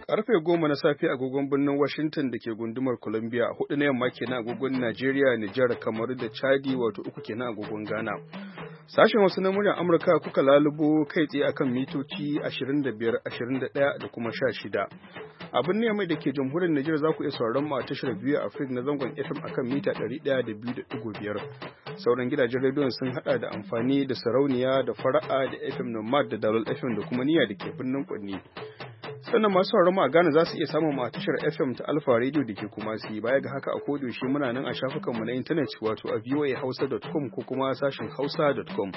Karfe 10 na safe agogon birnin Washington da ke gundumar Columbia, 4 na yamma kenan agogon Najeriya, Nijar, Kamaru da Chadi, wato 3 kenan agogon Ghana. Sashen wasu na muryar Amurka kuka lalubo kai tsaye akan mitoci 25, 21 da kuma 16. Abin ne mai da ke jamhuriyar Nijar za ku iya sauraron mu a tashar biyu Africa na zangon FM akan mita 102.5. Sauran gidajen rediyon sun hada da amfani da sarauniya da fara'a da FM Nomad da Dalol FM da kuma niyya da ke birnin Kwanni. Sannan masu sauraron mu a Ghana za su iya samun mu a tashar FM ta Alpha Radio da ke Kumasi. Baya ga haka a kodayaushe muna nan a shafukanmu na intanet wato a voahausa.com ko kuma sashin hausa.com.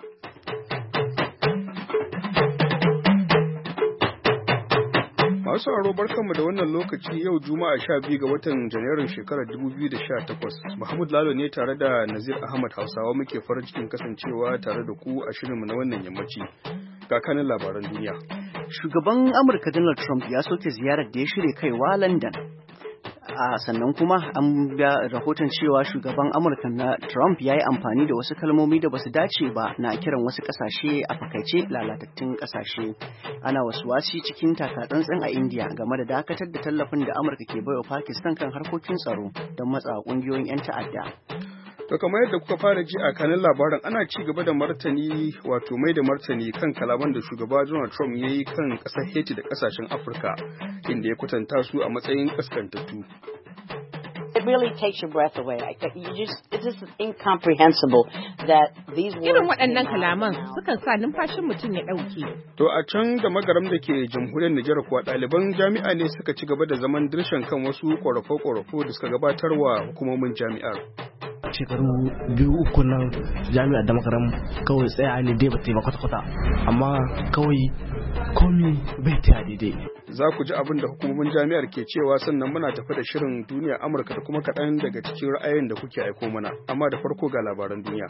Masu sauraro barkanmu da wannan lokaci yau Juma'a 12 ga watan Janairun shekarar 2018. Mahmud Lalo ne tare da Nazir Ahmad Hausawa muke farin cikin kasancewa tare da ku a shirinmu na wannan yammaci. Ga kanin labaran duniya. Shugaban Amurka Donald Trump ya soke ziyarar da ya shirya kaiwa London. Sannan kuma an ga rahoton cewa shugaban Amurka na Trump ya yi amfani da wasu kalmomi da basu dace ba na kiran wasu kasashe a fakaice lalatattun kasashe. Ana wasu wasi cikin takatsantsan a India game da dakatar da tallafin da Amurka ke baiwa Pakistan kan harkokin tsaro don matsa kungiyoyin 'yan ta'adda. To kamar yadda kuka fara ji a kanin labaran ana ci gaba da martani wato mai da martani kan kalaman da shugaba Donald Trump ya yi kan ƙasar Haiti da ƙasashen Afirka inda ya kwatanta su a matsayin ƙaskantattu. It really takes your breath away. It's just incomprehensible that these words. Irin waɗannan kalaman sukan sa numfashin mutum ya ɗauke. To a can da magaram da ke jamhuriyar Nijar kuwa ɗaliban jami'a ne suka ci gaba da zaman dirshan kan wasu ƙorafo-ƙorafo da suka gabatarwa hukumomin jami'ar. Shekaru 2-3 nan jami'ar da makaram kawai tsaya ne dai ba ta yi kwata-kwata amma kawai komi bai ta daidai. Za ku ji abin da hukumomin jami'ar ke cewa sannan muna tafi da shirin duniya Amurka da kuma kaɗan daga cikin ra'ayin da kuke aiko mana amma da farko ga labaran duniya.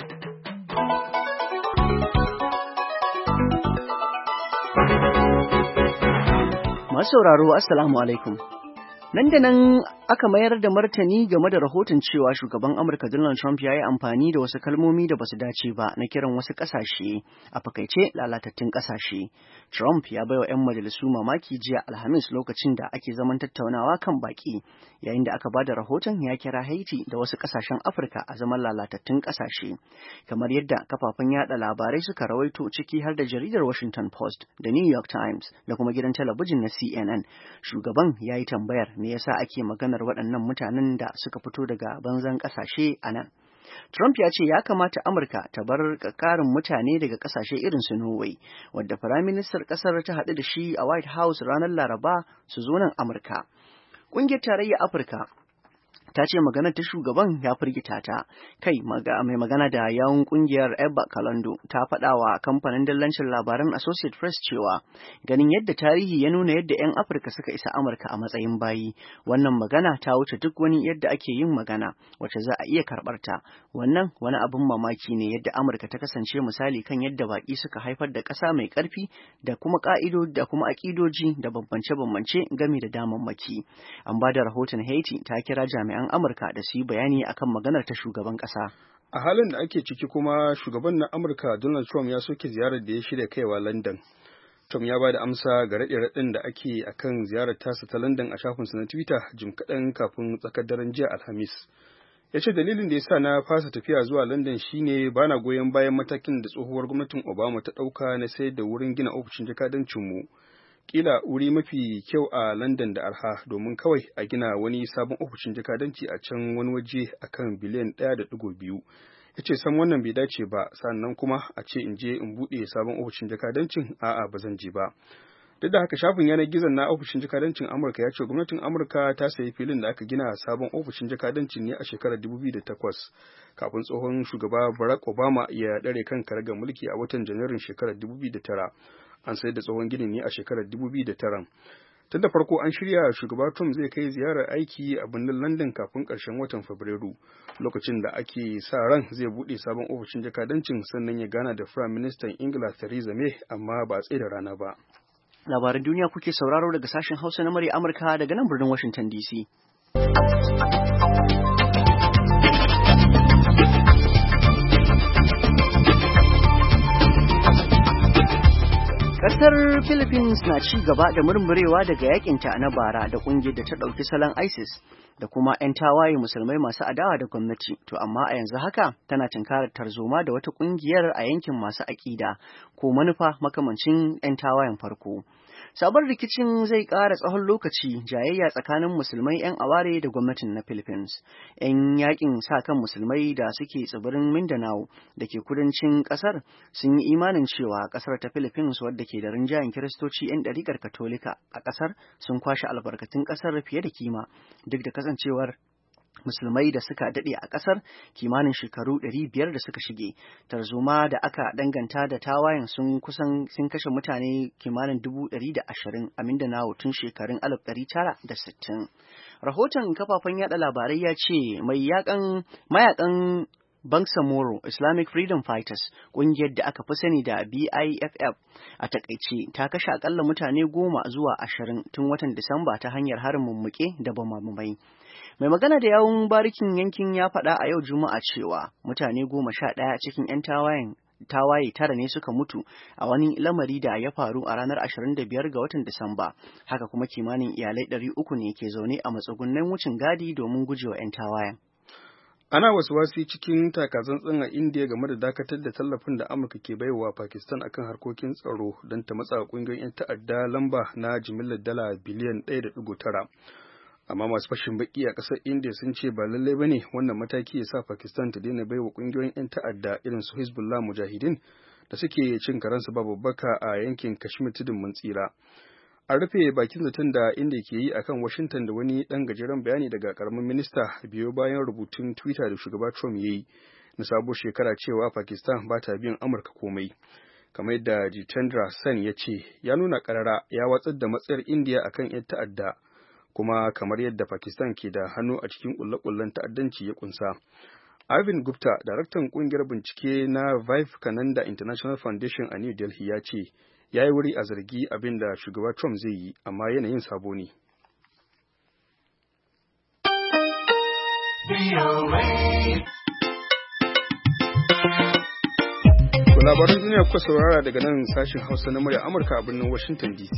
Masu sauraro assalamu alaikum. Nan da nan aka mayar da martani game da rahoton cewa shugaban Amurka Donald Trump ya yi amfani da wasu kalmomi da basu dace ba na kiran wasu ƙasashe a fakaice lalatattun ƙasashe. Trump ya baiwa 'yan majalisu mamaki jiya Alhamis lokacin da ake zaman tattaunawa kan baki, yayin da aka bada rahoton ya kira Haiti da wasu ƙasashen Afirka a zaman lalatattun ƙasashe. Kamar yadda kafafen yada labarai suka rawaito ciki har da jaridar Washington Post da New York Times da kuma gidan talabijin na CNN, shugaban ya yi tambayar me yasa ake maganar waɗannan mutanen da suka fito daga banzan ƙasashe a nan. Trump ya ce ya kamata Amurka ta bar ƙarin mutane daga ƙasashe irin su Norway, wadda Firaministan ƙasar ta haɗu da shi a White House ranar Laraba su zo nan Amurka. Ƙungiyar Tarayyar Afirka ta ce maganar ta shugaban ya firgita ta. Kai mai magana da yawun kungiyar Ebba Kalando ta faɗa wa kamfanin dillancin labaran Associated Press cewa ganin yadda tarihi ya nuna yadda 'yan Afirka suka isa Amurka a matsayin bayi, wannan magana ta wuce duk wani yadda ake yin magana wacce za a iya karɓar ta. Wannan wani abin mamaki ne yadda Amurka ta kasance misali kan yadda baƙi suka haifar da ƙasa mai ƙarfi da kuma ƙa'idoji da kuma aƙidoji da bambance-bambance game da damammaki. An ba da rahoton Haiti ta kira jami'an Amurka da su yi bayani akan maganar ta shugaban ƙasa. A halin da ake ciki kuma shugaban na Amurka Donald Trump ya soke ziyarar da ya shirya kaiwa London. Trump ya ba da amsa ga raɗe-raɗen da ake akan ziyarar tasa ta London a shafinsa na Twitter jim kaɗan kafin tsakar daren jiya Alhamis. Ya ce dalilin da ya sa na fasa tafiya zuwa London shine bana goyon bayan matakin da tsohuwar gwamnatin Obama ta ɗauka na sayar da wurin gina ofishin jakadancinmu. Kila wuri mafi kyau a London da arha domin kawai a gina wani sabon ofishin jakadanci a can wani waje akan biliyan 1.2. Ya ce san wannan bai dace ba, sannan kuma a ce in je in buɗe sabon ofishin jakadancin a'a ba zan je ba. Duk da haka shafin yanar gizon na ofishin jakadancin Amurka ya ce gwamnatin Amurka ta sayi filin da aka gina sabon ofishin jakadancin ne a shekarar 2008 kafin tsohon shugaba Barack Obama ya ɗare kan karagar mulki a watan Janairun shekarar 2009. An sayar da tsohon ginin ne a shekarar 2009. Tun da farko an shirya shugaba Trump zai kai ziyarar aiki a birnin London kafin ƙarshen watan Fabrairu, lokacin da ake sa ran zai buɗe sabon ofishin jakadancin sannan ya gana da Firayim Ministan Ingila Theresa May, amma ba a tsaye da rana ba. Labaran duniya kuke sauraro daga sashen Hausa na murya Amurka daga nan birnin Washington DC. Ƙasar Philippines na ci gaba da murmurewa daga yakinta na bara da ƙungiyar da ta ɗauki salon ISIS da kuma 'yan tawaye musulmai masu adawa da gwamnati. To amma a yanzu haka tana tunkarar tarzoma da wata ƙungiyar a yankin masu aƙida ko manufa makamancin 'yan tawayen farko. Sabon rikicin zai ƙara tsawon lokaci jayayya tsakanin musulmai 'yan aware da gwamnatin na Philippines. 'Yan yakin sa kan musulmai da suke tsibirin Mindanao da ke kudancin ƙasar sun yi imanin cewa ƙasar ta Philippines wadda ke da rinjayen Kiristoci 'yan ɗariƙar Katolika a ƙasar sun kwashe albarkatun ƙasar fiye da kima duk da kasancewar musulmai da suka daɗe a ƙasar kimanin shekaru 500 da suka shige. Tarzoma da aka danganta da tawayen sun kashe mutane kimanin 120,000 a Mindanao tun shekarun 1960. Rahoton kafafen yada labarai ya ce mayakan Bangsamoro Islamic Freedom Fighters, ƙungiyar da aka fi sani da BIFF a takaice, ta kashe akalla mutane 10 zuwa 20 tun watan Disamba ta hanyar harin mummuke da bamamai. Mai magana da yawun barikin yankin ya faɗa a yau Juma'a cewa mutane 11 cikin 'yan tawaye 9 ne suka mutu a wani lamari da ya faru a ranar 25 ga watan Disamba. Haka kuma kimanin iyalai 300 ne ke zaune a matsugunan wucin gadi domin gujewa 'yan tawayen. Ana wasi cikin takatsantsan a Indiya game da dakatar da tallafin da Amurka ke baiwa Pakistan akan harkokin tsaro don ta matsa ƙungiyoyin 'yan ta'adda lamba na jimillar dala biliyan 1.9. Amma masu fashin baki a ƙasar India sun ce ba lallai ba ne wannan mataki ya sa Pakistan ta daina baiwa ƙungiyoyin 'yan ta'adda irin su Hezbollah Mujahideen da suke cin karansu babu babbaka a yankin Kashmir tudun mun tsira. An rufe bakin zaton da India ke yi akan Washington da wani ɗan gajeren bayani daga ƙaramin minista biyo bayan rubutun Twitter da shugaba Trump ya yi na sabuwar shekara cewa Pakistan ba ta biyan Amurka komai. Kamar yadda Jitendra Sen ya ce, ya nuna ƙarara ya watsar da matsayar India akan 'yan ta'adda. Kuma kamar yadda Pakistan ke da hannu a cikin ƙulle-ƙullen ta'addanci ya kunsa. Arvind Gupta, daraktan ƙungiyar bincike na Vivekananda International Foundation a New Delhi ya ce, ya yi wuri a zargi abin da shugaba Trump zai yi, amma yanayin sabo ne. Labaran duniya kuka saurara daga nan sashen Hausa na murya Amurka a birnin Washington DC.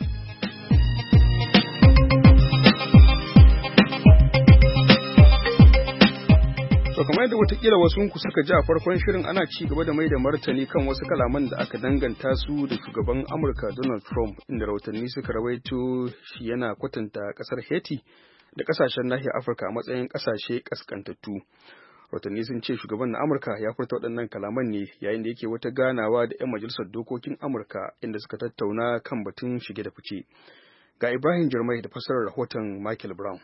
To kamar yadda watakila wasu suka ji a farkon shirin, ana ci gaba da mai da martani kan wasu kalaman da aka danganta su da shugaban Amurka Donald Trump, inda rahotanni suka rawaito shi yana kwatanta kasar Haiti da kasashen nahiyar Afirka a matsayin kasashe kaskantattu. Rahotanni sun ce shugaban na Amurka ya furta waɗannan kalaman ne yayin da yake wata ganawa da 'yan majalisar dokokin Amurka inda suka tattauna kan batun shige da fice. Ga Ibrahim Jirmai da fassarar rahoton Michael Brown.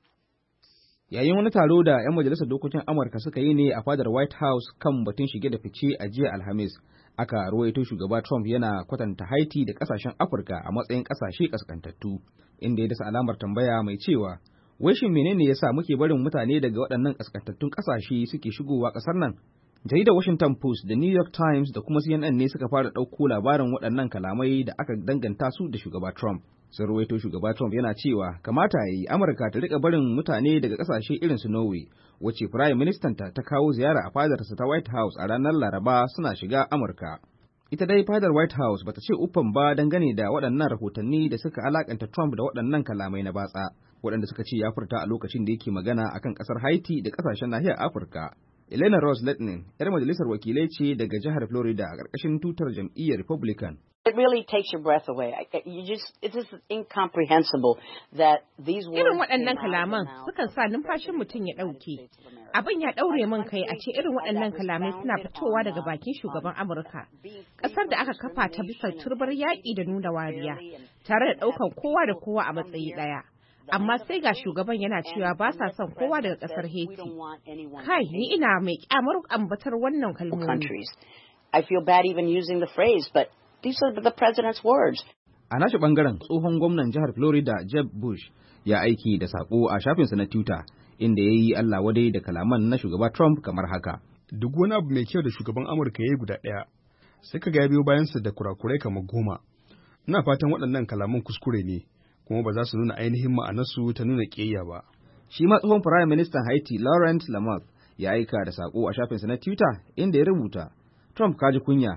Yayin wani taro da 'yan majalisar dokokin Amurka suka yi ne a fadar White House kan batun shige da fice a jiya Alhamis, aka ruwaito shugaba Trump yana kwatanta Haiti da kasashen Afirka a matsayin kasashe kaskantattu, inda ya dasa alamar tambaya mai cewa, wai shin menene yasa muke barin mutane daga waɗannan kaskantattun kasashe suke shigowa ƙasar nan? Jaridar Washington Post da New York Times da kuma CNN ne suka fara ɗauko labarin waɗannan kalamai da aka danganta su da shugaba Trump. Sun ruwaito shugaba Trump yana cewa kamata ya yi Amurka ta rika barin mutane daga ƙasashe irin su Norway, wacce Firayim Ministanta ta kawo ziyara a fadarsa ta White House a ranar Laraba suna shiga Amurka. Ita dai fadar White House bata ce uffan ba dangane da waɗannan rahotanni da suka alakanta Trump da waɗannan kalamai na batsa, waɗanda suka ce ya furta a lokacin da yake magana akan ƙasar Haiti da ƙasashen nahiyar Afirka. Elena Ross Letnin, 'yar majalisar wakilai ce daga jihar Florida a ƙarƙashin tutar jam'iyyar Republican. It really takes your breath away. It's just incomprehensible that these words. Irin waɗannan kalaman sukan sa numfashin mutum ya ɗauke. Abin ya ɗaure min kai a ce irin waɗannan kalamai suna fitowa daga bakin shugaban Amurka, ƙasar da aka kafa ta bisa turbar yaƙi da nuna wariya, tare da ɗaukan kowa da kowa a matsayi ɗaya. Amma sai ga shugaban yana cewa ba sa son kowa daga ƙasar Haiti. Kai, ni ina mai ƙyamar ambatar wannan kalmomi. I feel bad even using the phrase, but these are the president's words. A nashi bangaren tsohon gwamnan jihar Florida Jeb Bush ya aiki da sako a shafinsa na Twitter inda ya yi Allah wadai da kalaman na shugaba Trump kamar haka. Duk wani abu mai kyau da shugaban Amurka ya yi guda ɗaya, sai ka ga biyo bayansa da kurakurai kamar 10. Ina fatan waɗannan kalaman kuskure ne, kuma ba za su nuna ainihin ma'anarsu ta nuna ƙiyayya ba. Shi ma tsohon Firayim Ministan Haiti Laurent Lamothe ya aika da sako a shafinsa na Twitter inda ya rubuta, Trump kaji kunya,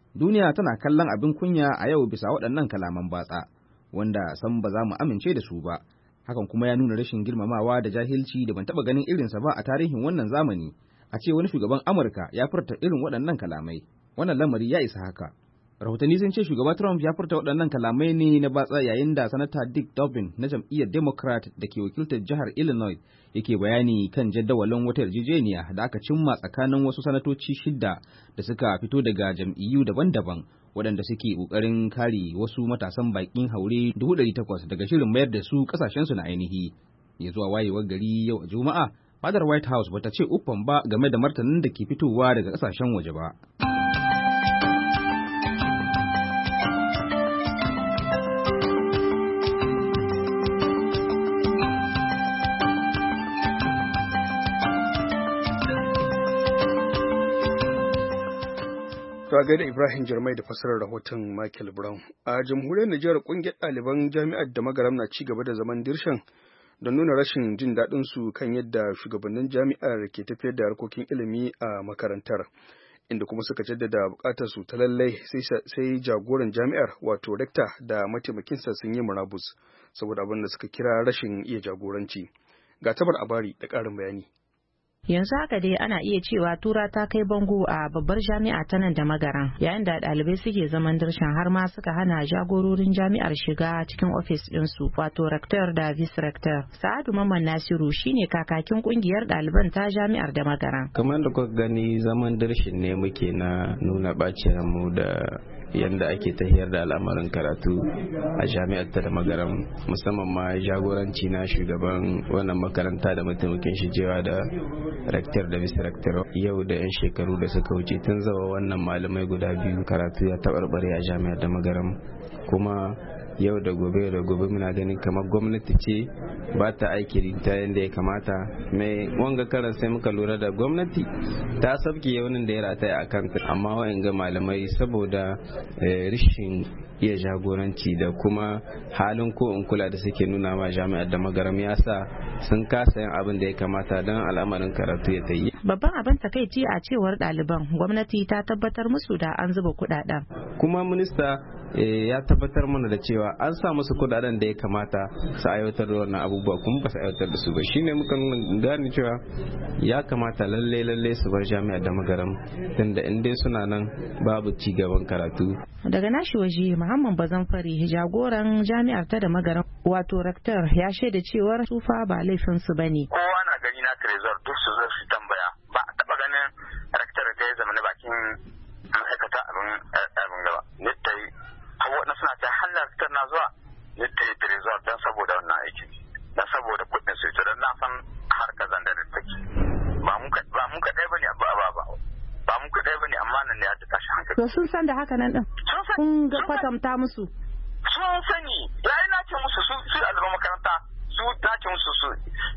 Duniya tana kallon abin kunya a yau bisa waɗannan kalaman batsa, wanda san ba za mu amince da su ba. Hakan kuma ya nuna rashin girmamawa da jahilci da ban taɓa ganin irinsa ba a tarihin wannan zamani. A ce wani shugaban Amurka ya furta irin waɗannan kalamai. Wannan lamari ya isa haka. Rahotanni sun ce shugaba Trump ya furta waɗannan kalamai ne na batsa yayin da Sanata Dick Durbin na jam'iyyar Democrat da ke wakiltar jihar Illinois yake bayani kan jadawalin wata yarjejeniya da aka cimma tsakanin wasu sanatoci 6 da suka fito daga jam'iyyu daban-daban waɗanda suke ƙoƙarin kare wasu matasan baƙin haure 800,000 daga shirin mayar da su ƙasashensu na ainihi. Ya zuwa wayewar gari yau a Juma'a, fadar White House bata ce uffan ba game da martanin da ke fitowa daga ƙasashen waje ba. Ta gaida Ibrahim Jirmai da fasarar rahoton Michael Brown. A jamhuriyar Nijar kungiyar ɗaliban jami'ar da Magaram na ci gaba da zaman dirshan don nuna rashin jin daɗin su kan yadda shugabannin jami'ar ke tafiyar da harkokin ilimi a makarantar, inda kuma suka jaddada buƙatar su ta lallai sai jagoran jami'ar wato rekta da mataimakinsa sun yi murabus saboda abin da suka kira rashin iya jagoranci. Ga Tabar Abari da ƙarin bayani. Yanzu haka dai ana iya cewa tura ta kai bango a babbar jami'a ta nan da Magaran, yayin da ɗalibai suke zaman dirshan har ma suka hana jagororin jami'ar shiga cikin ofis ɗinsu, wato rector da vice rector. Sa'adu Mamman Nasiru shine kakakin kungiyar ɗaliban ta jami'ar da Magaran. Kamar da kuka gani zaman dirshin ne muke na nuna ɓacin mu da yanda ake tahiyar da al'amarin karatu a jami'ar ta da Magaran, musamman ma jagoranci na shugaban wannan makaranta da mataimakin shi jewa da rektor da vice rektor. Yau da 'yan shekaru da suka wuce tun zawa wannan malamai guda biyu karatu ya taɓarɓare a jami'ar da Magaran, kuma yau da gobe muna ganin kamar gwamnati ce ba ta aiki ta yadda ya kamata. Mai wanga karan sai muka lura da gwamnati ta sabke yaunin da ya rataya a kanta, amma wa'anga malamai saboda rishin iya jagoranci da kuma halin ko in kula da suke nuna ma jami'ar da Magaram ya sa sun kasa yin abin da ya kamata don al'amarin karatu ya tayi. Babban abin takaici a cewar ɗaliban, gwamnati ta tabbatar musu da an zuba kuɗaɗen. Kuma minista ya tabbatar mana da cewa an sa musu kuɗaɗen da ya kamata su aiwatar da wannan abubuwa, kuma ba su aiwatar da su ba. Shine muka gane cewa ya kamata lalle su bar jami'ar da Magaram, tunda in dai suna nan babu ci gaban karatu. Daga nashi waje Muhammad Bazanfari, jagoran jami'ar ta da Magaram wato rektor, ya shaida cewar sufa ba laifin su bane. Kowa na gani na trezor duk su zo su tambaya, ba a taba ganin rektor da ya zama na bakin ma'aikata abin gaba. Nita yi hawa na suna ta hannun rektor na zuwa nita yi trezor don saboda wannan aiki, don saboda kudin su ita don na san harkar zandar da take. Ba mu kaɗai ba ne ba mu kaɗai ba ne, amma nan ne ya tashi hankali. To sun san da haka nan ɗin? Kun ga kwatanta musu? Sun sani, yayi na ce musu su ɗaliban makaranta su na ce musu su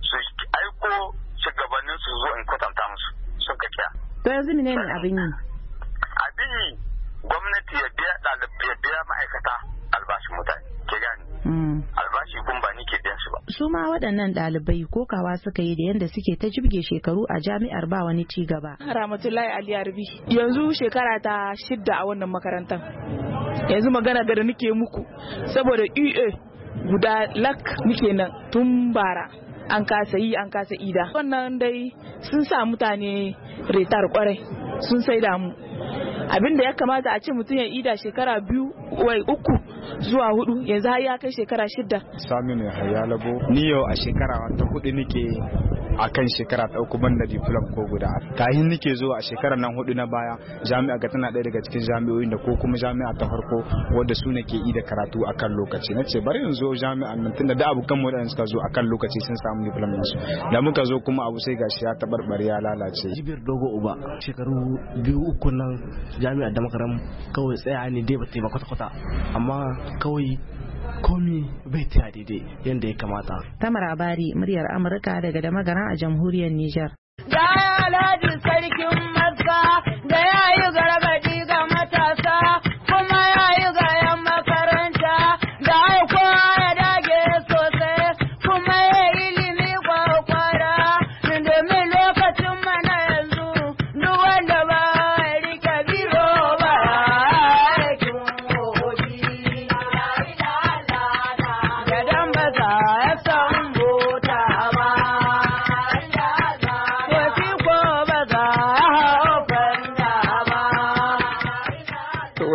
aiko shugabannin su zo in kwatanta musu sun ka kiya. To yanzu ne abin yi? Abin yi gwamnati ya biya ma'aikata albashin mutane, ke gani? Albashi kun ba ni ke biyan su ba. Su ma waɗannan ɗalibai kokawa suka yi da yadda suke ta jibge shekaru a jami'ar ba wani ci gaba. Ramatullahi Ali Arbi, yanzu shekara ta 6 a wannan makarantar. Yanzu magana da nake muku saboda UA guda lak nake nan tun bara, an kasa ida. Wannan dai sun sa mutane retar kwarai, sun sai da mu. Abin da ya kamata a ce mutum ya ida shekara 3 zuwa 4, yanzu har ya kai shekara 6. Sami ne Hayalabo, ni yau a shekara ta 4 nake a kan shekara ta 3 banda diplom ko guda. Kahin nake zo a shekarar nan 4 na baya, jami'a ga tana ɗaya daga cikin jami'o'in da ko kuma jami'a ta farko wadda su ne ke ida karatu a kan lokaci. Na ce bari in zo jami'an nan tunda da abokan mu da suka zo a kan lokaci sun samu diplom nasu. Da muka zo kuma abu sai gashi ya tabarbare ya lalace. Jibir Dogo Uba, shekaru 2-3 nan jami'ar da Magaram kawai tsaya ne dai ba ta yi ba kwata-kwata, amma kawai komi bai ta daidai yadda ya kamata. Tamar Abari, muryar Amurka daga da Magaran a jamhuriyar Nijar. Da Alhaji sarkin Makka da ya yi gargadi ga matasa kuma ya yi ga 'yan makaranta da aiko ya dage sosai kuma ya ilimi kwakwara domin lokacin mana yanzu duk wanda ba rike biro ba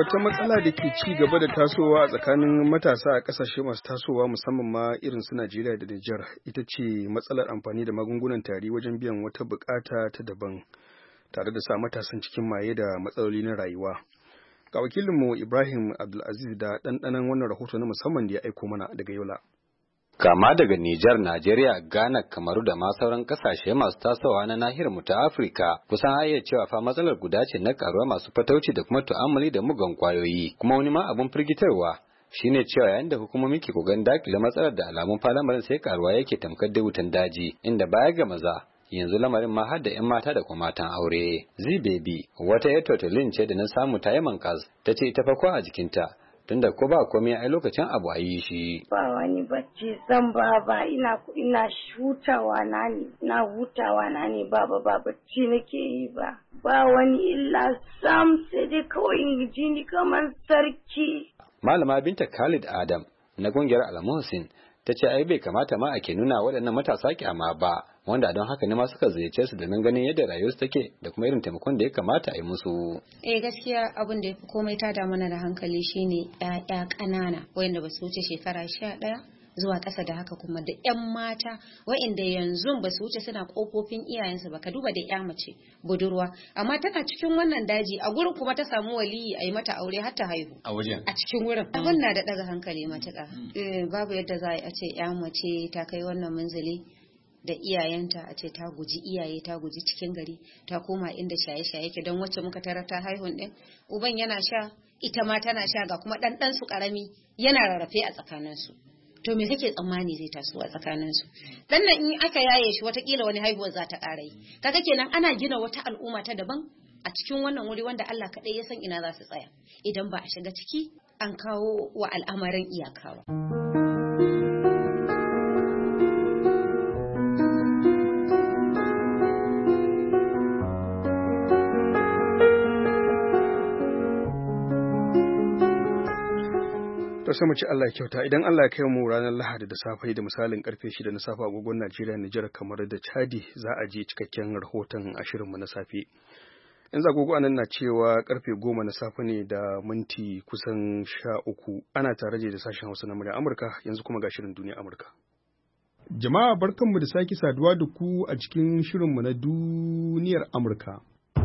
Wata matsala da ke ci gaba da tasowa a tsakanin matasa a ƙasashe masu tasowa musamman ma irin su Najeriya da Nijar ita ce matsalar amfani da magungunan tari wajen biyan wata bukata ta daban tare da sa matasan cikin maye da matsaloli na rayuwa. Ga wakilinmu Ibrahim Abdulaziz da ɗanɗanon wannan rahoto na musamman da ya aiko mana daga Yola. Kama daga Nijar, Najeriya, Ghana, Kamaru da ma sauran kasashe masu tasowa na nahiyar mu ta Afirka, kusan iya cewa fa matsalar guda ce na karuwa masu fatauci da kuma tu'ammali da mugan kwayoyi. Kuma wani ma abun firgitarwa shine cewa yayin da hukumomi ke kokarin dakile matsalar da alamun falamarin sai karuwa yake tamkar da wutan daji, inda baya ga maza yanzu lamarin ma har da 'yan mata da kuma matan aure. Zibebi, wata yar totalin ce da na samu ta yi mankas, ta ce ita fa ko a jikinta tunda ko ba komai ai lokacin abu a yi shi. Ba wani bacci zan ba ina hutawa na ne ba bacci nake yi ba. Ba wani illa sam sai dai kawai in ji ni kamar sarki. Malama Binta Khalid Adam na kungiyar Al-Muhsin ta ce ai bai kamata ma ake nuna waɗannan matasa kyama ba, wanda don haka ne ma suka ziyarce su domin ganin yadda rayuwarsu take da kuma irin taimakon da ya kamata a yi musu. Gaskiya abin da ya fi komai tada mana da hankali shine ƴaƴa ƙanana wanda ba su wuce shekara 11 zuwa ƙasa da haka, kuma da 'yan mata wa'inda yanzu ba su wuce suna ƙofofin iyayensu ba. Ka duba da 'ya mace budurwa amma tana cikin wannan daji a gurin kuma ta samu waliyi a yi mata aure har ta haihu a wajen a cikin wurin. Abin na da ɗaga hankali matuƙa. Babu yadda za a ce 'ya mace ta kai wannan munzali da iyayenta a ce ta guji iyaye, ta guji cikin gari, ta koma inda shaye-shaye ke, don wacce muka tarar ta haihun din uban yana sha ita ma tana sha, ga kuma ɗan su ƙarami yana rarrafe a tsakaninsu. To me kake tsammani zai taso a tsakaninsu? Dan nan in aka yaye shi watakila wani haihuwar za ta ƙara yi. Kaga kenan ana gina wata al'umma ta daban a cikin wannan wuri wanda Allah kaɗai ya san ina za su tsaya idan ba a shiga ciki an kawo wa al'amarin iyakawa. To sai mu ci Allah ya kyauta, idan Allah ya kai mu ranar Lahadi da safe da misalin karfe 6 na safe agogon Najeriya, Nijar, kamar da Chadi za a je cikakken rahoton a shirinmu na safe. Yanzu agogo anan na cewa karfe 10 na safe ne da minti kusan 13. Ana tare da sashen Hausa na murya Amurka, yanzu kuma ga shirin Duniya Amurka. Jama'a barkanmu da sake saduwa da ku a cikin shirinmu na Duniyar Amurka.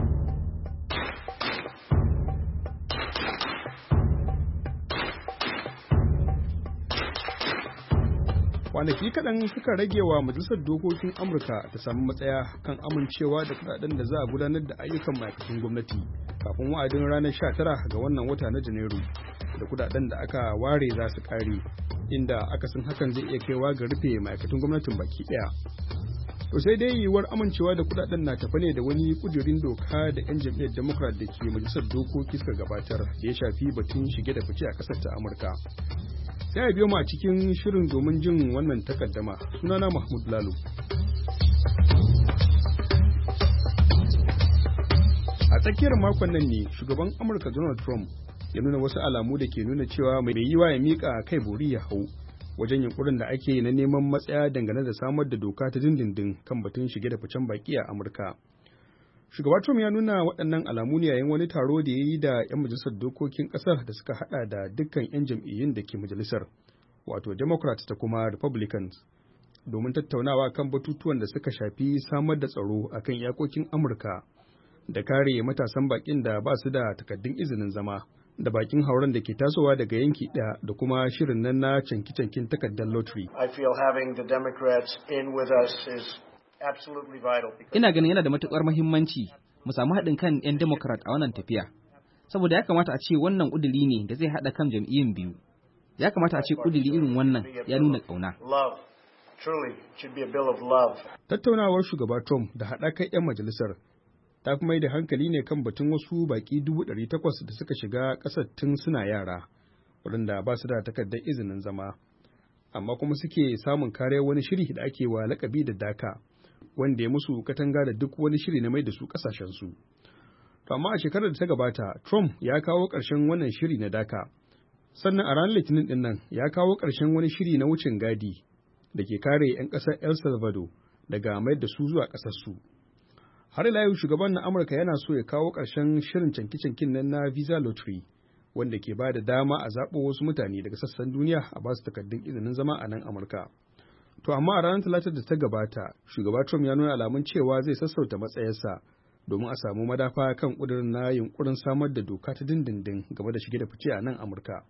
Kwanaki kaɗan suka rage wa Majalisar Dokokin Amurka ta samu matsaya kan amincewa da kuɗaɗen da za a gudanar da ayyukan ma'aikatan gwamnati kafin wa'adin ranar 19 ga wannan wata na Janairu, da kuɗaɗen da aka ware za su ƙare, inda akasin hakan zai iya kaiwa ga rufe ma'aikatan gwamnatin baki ɗaya. To sai dai yiwuwar amincewa da kuɗaɗen na tafa ne da wani ƙudurin doka da 'yan jam'iyyar Democrat da ke Majalisar Dokoki suka gabatar da ya shafi batun shige da fice a ƙasar ta Amurka. Sai a biyo mu a cikin shirin domin jin wannan takaddama. Sunana Mahmud Lalo. A tsakiyar makon nan ne shugaban Amurka Donald Trump ya nuna wasu alamu da ke nuna cewa mai yiwa ya mika kai bori ya hau wajen yunkurin da ake yi na neman matsaya dangane da samar da doka ta dindindin kan batun shige da ficen baki a Amurka. Shugaba Trump ya nuna waɗannan alamu ne yayin wani taro da ya yi da 'yan majalisar dokokin ƙasar da suka haɗa da dukkan 'yan jam'iyyun da ke majalisar, wato Democrats da kuma Republicans, domin tattaunawa kan batutuwan da suka shafi samar da tsaro akan iyakokin Amurka da kare matasan baƙin da ba su da takaddun izinin zama, da bakin hauren da ke tasowa daga yanki ɗaya, da kuma shirin nan na canki-cankin takardar lottery. Ina ganin yana da matuƙar muhimmanci mu samu haɗin kan 'yan Democrat a wannan tafiya, saboda ya kamata a ce wannan ƙuduri ne da zai haɗa kan jam'iyyun biyu. Ya kamata a ce ƙuduri irin wannan ya nuna ƙauna. Tattaunawar shugaba Trump da haɗakar 'yan majalisar ta fi mai da hankali ne kan batun wasu baƙi 800,000 da suka shiga ƙasar tun suna yara, waɗanda ba su da takardar izinin zama, amma kuma suke samun kariyar wani shiri da ake wa lakabi da DACA, wanda ya musu katanga da duk wani shiri na mai da su ƙasashensu. To amma a shekarar da ta gabata, Trump ya kawo ƙarshen wannan shiri na DACA. Sannan a ranar Litinin ɗin nan ya kawo ƙarshen wani shiri na wucin gadi da ke kare 'yan ƙasar El Salvador daga mayar da su zuwa ƙasarsu. Har ila yau shugaban na Amurka yana so ya kawo ƙarshen shirin canki-cankin nan na visa lottery, wanda ke ba da dama a zaɓo wasu mutane daga sassan duniya a ba su takardun izinin zama a nan Amurka. To amma a ranar Talatar da ta gabata, shugaba Trump ya nuna alamun cewa zai sassauta matsayarsa domin a samu madafa kan ƙudurin na yunkurin samar da doka ta dindindin game da shige da fice a nan Amurka.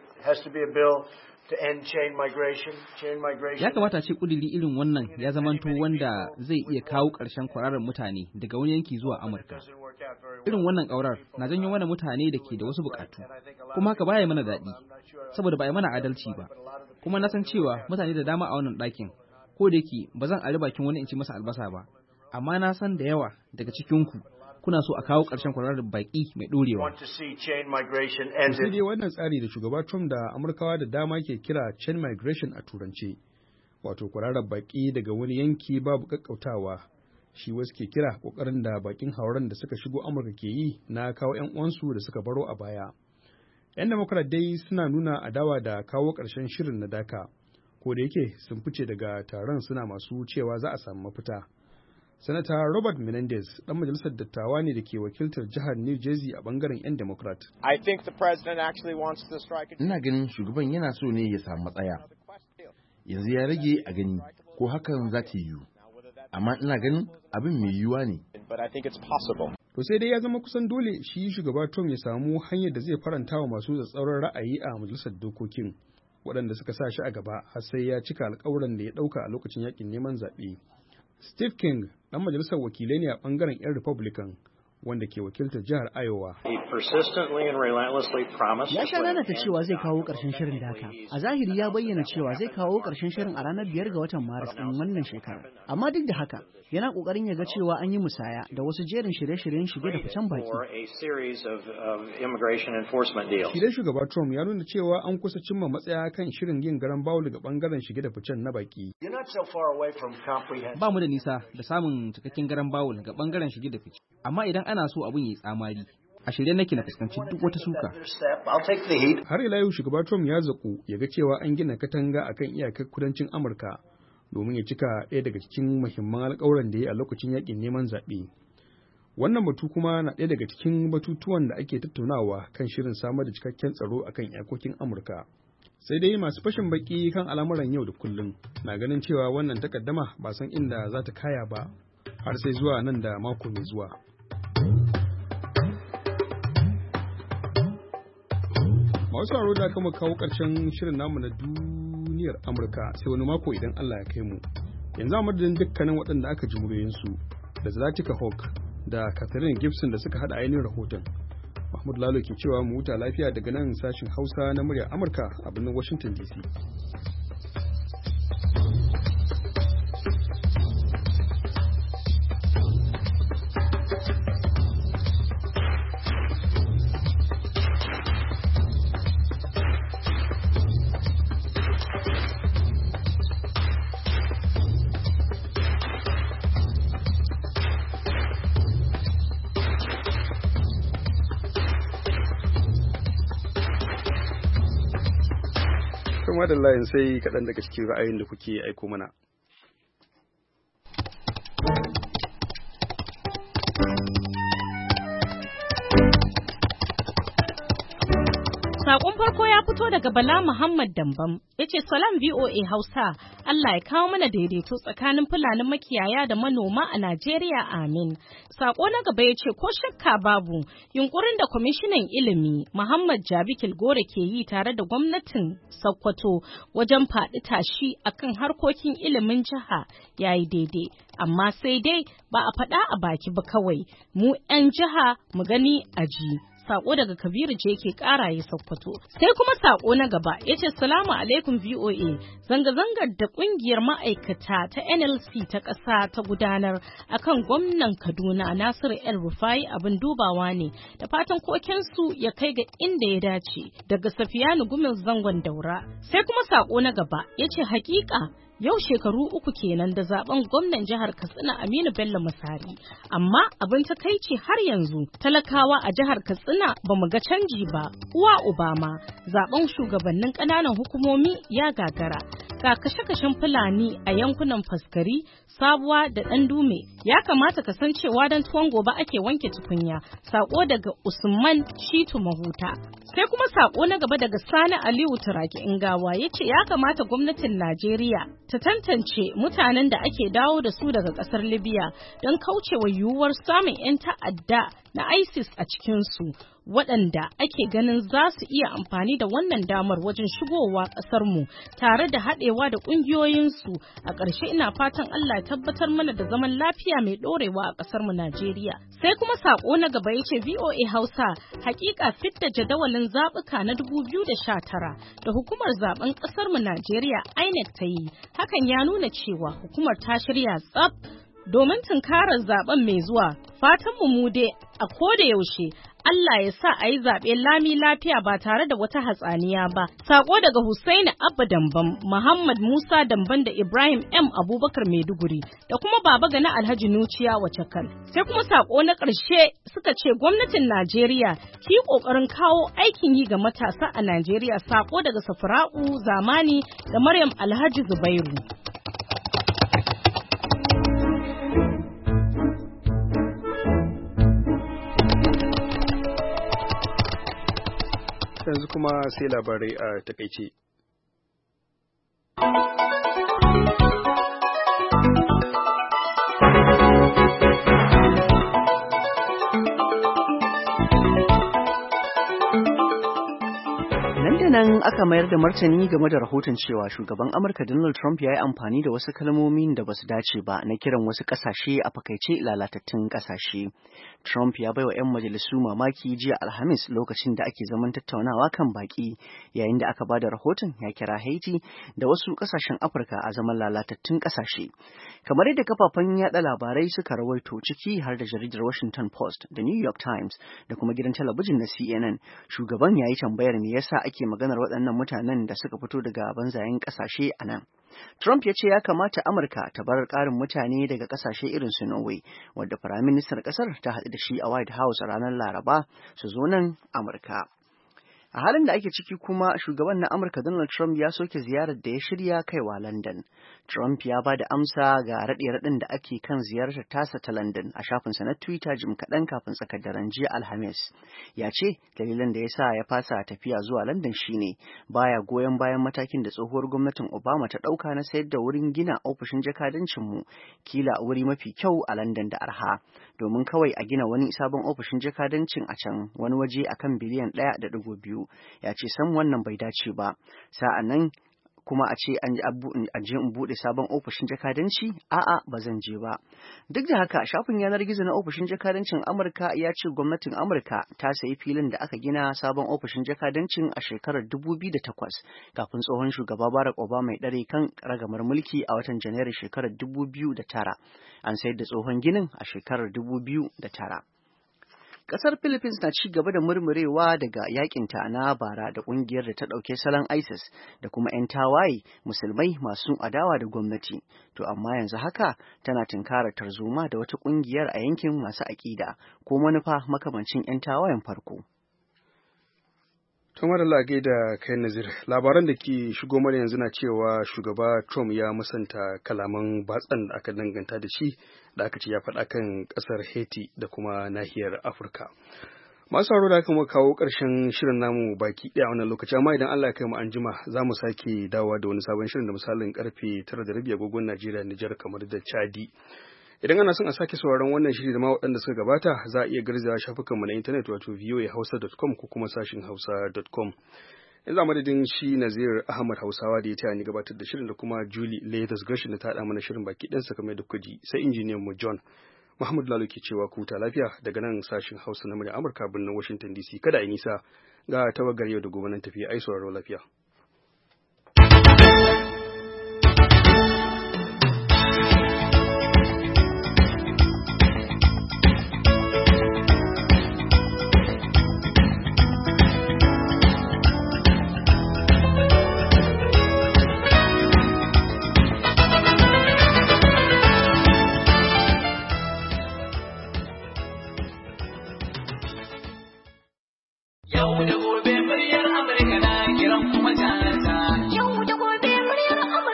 Ya kamata ce ƙudiri irin wannan ya zamanto wanda zai iya kawo ƙarshen kwararar mutane daga wani yanki zuwa Amurka. Irin wannan ƙaurar na janyo mana mutane da ke da wasu buƙatu, kuma haka baya mana daɗi, saboda ba yi mana adalci ba. Kuma na san cewa mutane da dama a wannan ɗakin, ko da yake ba zan ari bakin wani in ci masa albasa ba, amma na san da yawa daga cikinku kuna so a kawo ƙarshen kwararar baƙi mai ɗorewa. Sai dai wannan tsari da shugaba Trump da Amurkawa da dama ke kira chain migration a turance, wato kwararar baƙi daga wani yanki babu ƙaƙƙautawa, shi wasu ke kira ƙoƙarin da baƙin hauren da suka shigo Amurka ke yi na kawo 'yan uwansu da suka baro a baya. 'Yan Democrat dai suna nuna adawa da kawo ƙarshen shirin na DACA, ko da yake sun fice daga taron suna masu cewa za a samu mafita. Sanata Robert Menendez, ɗan majalisar dattawa ne da ke wakiltar jihar New Jersey a ɓangaren 'yan Democrat. Ina ganin shugaban yana so ne ya samu matsaya. Yanzu ya rage a gani ko hakan za ta yiwu. Amma ina ganin abin mai yiwuwa ne. To sai dai ya zama kusan dole shi shugaba Trump ya samu hanyar da zai faranta wa masu tsatsauran ra'ayi a majalisar dokokin, waɗanda suka sa shi a gaba har sai ya cika alƙawuran da ya ɗauka a lokacin yakin neman zaɓe. Steve King, ɗan majalisar wakilai ne a ɓangaren 'yan Republican, wanda ke wakiltar jihar Iowa. Ya sha nanata cewa zai kawo ƙarshen shirin DACA. A zahiri ya bayyana cewa zai kawo ƙarshen shirin a ranar 5 ga watan Maris ɗin wannan shekara. Amma duk da haka, yana ƙoƙarin ya ga cewa an yi musaya da wasu jerin shirye-shiryen shige da ficen baki. Shi dai shugaba Trump ya nuna cewa an kusa cimma matsaya kan shirin yin garan bawul ga ɓangaren shige da ficen na baki. Ba mu da nisa da samun cikakken garan bawul ga ɓangaren shige da fice. Amma idan ana so abin yi tsamari, a shirye nake na fuskanci duk wata suka. Har ila yau shugaba Trump ya zaƙu ya ga cewa an gina katanga akan iyakar kudancin Amurka domin ya cika ɗaya daga cikin muhimman alƙawuran da ya yi a lokacin yaƙin neman zaɓe. Wannan batu kuma na ɗaya daga cikin batutuwan da ake tattaunawa kan shirin samar da cikakken tsaro akan iyakokin Amurka. Sai dai masu fashin baki kan al'amuran yau da kullum na ganin cewa wannan takaddama ba san inda za ta kaya ba har sai zuwa nan da mako mai zuwa. Masu sauraro da kama kawo ƙarshen shirin namu na duniyar Amurka sai wani mako idan Allah ya kai mu. Yanzu a madadin dukkanin waɗanda aka ji muryoyinsu da Zlatika Hawk da Catherine Gibson da suka haɗa ainihin rahoton. Mahmud Lalo ke cewa mu huta lafiya daga nan sashin Hausa na muryar Amurka a birnin Washington DC. Madalla yin sai kaɗan daga cikin ra'ayin da kuke aiko mana. Sakon farko ya fito daga Bala Muhammad Dambam, ya ce Salam VOA Hausa, Allah ya kawo mana daidaito tsakanin Fulanin makiyaya da manoma a Najeriya, amin. Sako na gaba ya ce ko shakka babu yunkurin da kwamishinan ilimi Muhammad Jabi Kilgore ke yi tare da gwamnatin Sokoto wajen faɗi tashi akan harkokin ilimin jiha yayi daidai. Amma sai dai ba a faɗa a baki ba kawai, mu 'yan jiha mu gani a ji. Sako daga Kabiru je ke ƙara ya Sokoto. Sai kuma sako na gaba ya ce Salamu alaikum VOA, zanga-zangar da ƙungiyar ma'aikata ta NLC ta ƙasa ta gudanar akan gwamnan Kaduna Nasiru El Rufai abin dubawa ne, da fatan kokensu ya kai ga inda ya dace. Daga Safiyanu Gumel zangon Daura. Sai kuma sako na gaba ya ce hakika yau shekaru 3 kenan da zaben gwamnan jihar Katsina Aminu Bello Masari, amma abin takaici har yanzu talakawa a jihar Katsina ba mu ga canji ba. Uwa Obama, zaben shugabannin ƙananan hukumomi ya gagara. ga kashe-kashen Fulani a yankunan Faskari, Sabuwa da Ɗandume. Ya kamata ka san cewa don tuwon gobe ake wanke tukunya. Sako daga Usman Shitu Mahuta. Sai kuma sako na gaba daga Sani Aliyu Turaki Ingawa ya ce ya kamata gwamnatin Najeriya ta tantance mutanen da ake dawo da su daga ƙasar Libya don kaucewa yiwuwar samun 'yan ta'adda na ISIS a cikinsu, waɗanda ake ganin za su iya amfani da wannan damar wajen shigowa ƙasarmu tare da haɗewa da ƙungiyoyinsu. A ƙarshe ina fatan Allah ya tabbatar mana da zaman lafiya mai ɗorewa a ƙasarmu Najeriya. Sai kuma saƙo na gaba ya ce VOA Hausa hakika fidda jadawalin zaɓuka na 2019 da hukumar zaɓen ƙasarmu Najeriya INEC ta yi. Hakan ya nuna cewa hukumar ta shirya tsaf domin tunkarar zaben mai zuwa. Fatanmu mu dai a koda yaushe Allah ya sa a yi zaɓe lami lafiya ba tare da wata hatsaniya ba. Sako daga Hussaini Abba Damban, Muhammad Musa Damban da Ibrahim M Abubakar Maiduguri da kuma Baba Gana Alhaji Nuciya Wacakal. Sai kuma sako na ƙarshe suka ce gwamnatin Najeriya ki ƙoƙarin kawo aikin yi ga matasa a Najeriya. Sako daga Safra'u Zamani da Maryam Alhaji Zubairu. Yanzu kuma sai labarai a takaice. Nan aka mayar da martani game da rahoton cewa shugaban Amurka Donald Trump ya yi amfani da wasu kalmomin da basu dace ba na kiran wasu kasashe a fakaice lalatattun kasashe. Trump ya baiwa 'yan majalisu mamaki jiya Alhamis lokacin da ake zaman tattaunawa kan baki, yayin da aka bada rahoton ya kira Haiti da wasu kasashen Afirka a zaman lalatattun kasashe. Kamar yadda kafafen yada labarai suka rawaito, ciki har da jaridar Washington Post da New York Times da kuma gidan talabijin na CNN, shugaban ya yi tambayar me yasa ake maganar waɗannan mutanen da suka fito daga banzayen ƙasashe a nan. Trump ya ce ya kamata Amurka ta bar ƙarin mutane daga ƙasashe irin su Norway, wadda Firaministan ƙasar ta haɗu da shi a White House a ranar Laraba, su zo nan Amurka. A halin da ake ciki kuma, shugaban na Amurka Donald Trump ya soke ziyarar da ya shirya kaiwa London. Trump ya ba da amsa ga raɗe-raɗin da ake kan ziyartar tasa ta London a shafinsa na Twitter jim kaɗan kafin tsakar daren jiya Alhamis. Ya ce dalilan da ya sa ya fasa tafiya zuwa London shine baya goyon bayan matakin da tsohuwar gwamnatin Obama ta ɗauka na sayar da wurin gina ofishin jakadancinmu kila wuri mafi kyau a London da arha, domin kawai a gina wani sabon ofishin jakadancin a can wani waje akan biliyan 1.2. Ya ce sam wannan bai dace ba. Sa'an nan kuma a ce an je in buɗe sabon ofishin jakadanci? A'a, ba zan je ba. Duk da haka, shafin yanar gizo na ofishin jakadancin Amurka ya ce gwamnatin Amurka ta sayi filin da aka gina sabon ofishin jakadancin a shekarar 2008 kafin tsohon shugaba Barack Obama ya ɗare kan ragamar mulki a watan Janairu shekarar 2009. An sayar da tsohon ginin a shekarar 2009. Ƙasar Philippines na ci gaba da murmurewa daga yakinta na bara da ƙungiyar da ta ɗauke salon ISIS da kuma 'yan tawaye musulmai masu adawa da gwamnati. To amma yanzu haka tana tunkarar tarzoma da wata ƙungiyar a yankin masu aƙida ko manufa makamancin 'yan tawayen farko. Tumar da da kai Nazir, labaran da ke shigo mana yanzu na cewa shugaba Trump ya musanta kalaman batsan da aka danganta da shi da aka ce ya faɗa kan ƙasar Haiti da kuma nahiyar Afirka. Masu sauraro da aka kawo ƙarshen shirin namu baki ɗaya wannan lokaci, amma idan Allah ya kai mu anjima za mu sake dawowa da wani sabon shirin da misalin karfe 9:30 agogon Najeriya, Nijar, kamar da Chadi. Idan ana son a sake sauraron wannan shiri da ma waɗanda suka gabata, za a iya garzawa shafukanmu na intanet wato voahausa.com ko kuma sashin hausa.com. Yanzu a madadin shi Nazir Ahmad Hausawa da ya taya ni gabatar da shirin da kuma Julie Leathers Gershon da ta haɗa mana shirin baki ɗansa kamar da kuka ji, sai injiniyan mu John. Muhammad Lalo ke cewa ku huta lafiya daga nan sashin Hausa na murya Amurka birnin Washington DC. Kada a yi nisa ga tawagar yau da gobe nan tafiya ai sauraro lafiya.